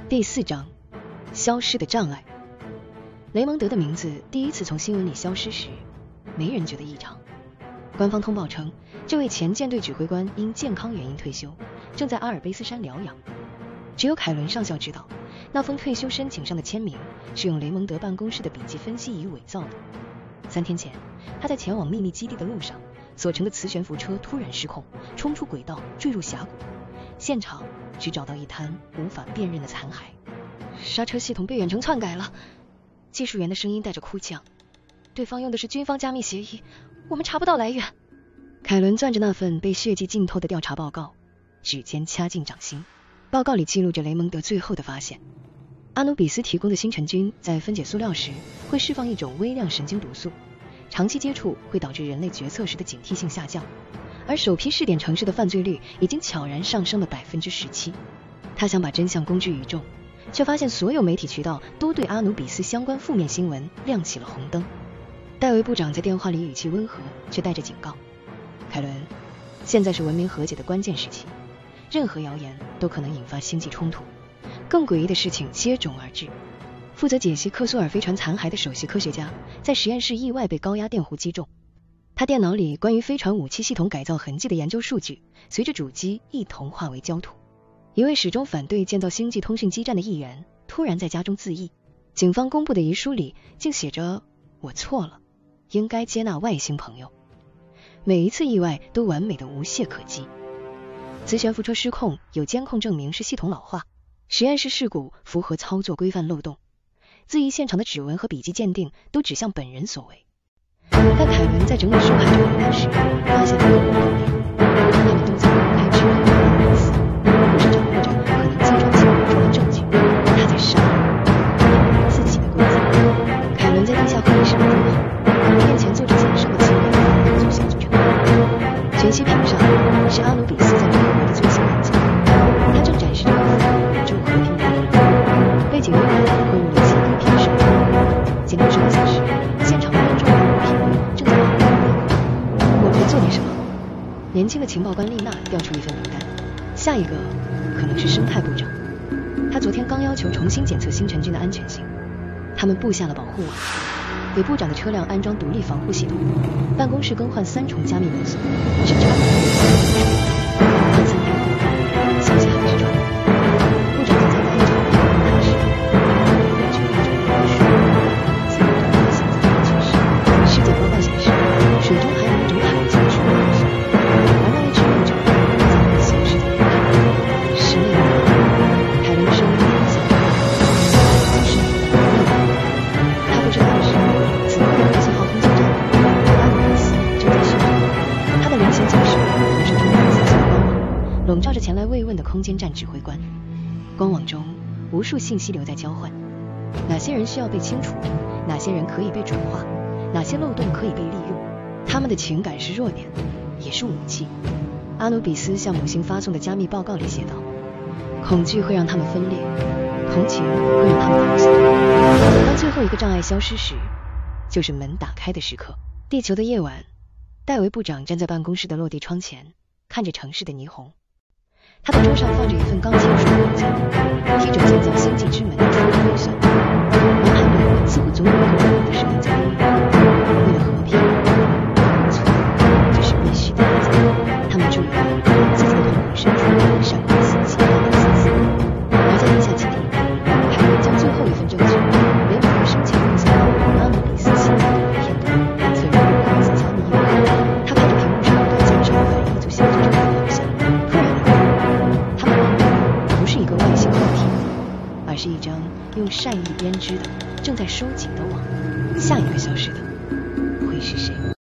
第4章，消失的障碍。雷蒙德的名字第一次从新闻里消失时，没人觉得异常。官方通报称，这位前舰队指挥官因健康原因退休，正在阿尔卑斯山疗养。只有凯伦上校知道，那封退休申请上的签名是用雷蒙德办公室的笔记分析仪伪造的。3天前，他在前往秘密基地的路上，所乘的磁悬浮车突然失控，冲出轨道，坠入峡谷。现场只找到一滩无法辨认的残骸。刹车系统被远程篡改了，技术员的声音带着哭腔。对方用的是军方加密协议，我们查不到来源。凯伦攥着那份被血迹浸透的调查报告，指尖掐进掌心。报告里记录着雷蒙德最后的发现：阿努比斯提供的星辰菌在分解塑料时会释放一种微量神经毒素，长期接触会导致人类决策时的警惕性下降。而首批试点城市的犯罪率已经悄然上升了17%。他想把真相公之于众，却发现所有媒体渠道都对阿努比斯相关负面新闻亮起了红灯。戴维部长在电话里语气温和，却带着警告：凯伦，现在是文明和解的关键时期，任何谣言都可能引发星际冲突，更诡异的事情接踵而至。负责解析克苏尔飞船残骸的首席科学家在实验室意外被高压电弧击中，他电脑里关于飞船武器系统改造痕迹的研究数据随着主机一同化为焦土。一位始终反对建造星际通讯基站的议员突然在家中自缢，警方公布的遗书里竟写着：我错了，应该接纳外星朋友。每一次意外都完美的无懈可击。磁悬浮车失控有监控证明是系统老化，实验室事故符合操作规范漏洞，自缢现场的指纹和笔迹鉴定都指向本人所为。但凯伦在整理受害者名单时发现了个人口令，他们都在公开指控阿努比斯，或是掌握着可能击穿其武装的证据。他在杀人，自己的规则。凯伦在地下会议室里坐好，面前坐着仅剩的7位合作小组成员。全息屏上是阿努比斯在美国的最新文件，他正展示着一份宇宙和平的理论，背景音乐混入了几个片手机。监控设备显示，现场的观众和物品正在讨论我们该做点什么。年轻的情报官丽娜调出一份名单，下一个可能是生态部长。他昨天刚要求重新检测星辰菌的安全性。他们布下了保护网，给部长的车辆安装独立防护系统，办公室更换3重加密门锁，甚至安排了3天后，消息还是传来，部长在参加一场会议谈时，车辆中的水自动断电，现在的趋势。尸检报告显示，水中含有一种罕见的水元素，而那位志愿者早已消失在空中。10年后，凯伦的声音变得响亮，就是他不知道的是，此刻的核信号通讯站阿努比斯正在训练，他的菱形警示投射出蓝色光网，笼罩着前来慰问的空间站指挥官。光网中无数信息流在交换，哪些人需要被清除，哪些人可以被转化，哪些漏洞可以被利用。他们的情感是弱点，也是武器。阿努比斯向母星发送的加密报告里写道：恐惧会让他们分裂，同情会让他们流血。当最后一个障碍消失时，就是门打开的时刻。地球的夜晚，戴维部长站在办公室的落地窗前，看着城市的霓虹。他的桌上放着一份刚签署的文件，批准建造星际之门的初步预算。脑海里似乎总有一个温柔的声音在低语：为了和平，错，这是必须的。他们注意到自己的瞳孔深处闪过死寂的丝丝。而在地下基地，凯伦将最后一份证据——雷蒙德生前录下阿努比斯心脏的片段存入了电子加密页面。他看着屏幕上不断减少的反应，就想着这个方向。突然他们望的不是一个外星物体，而是一张用善意编织的正在收紧的网。下一个消失的会是谁？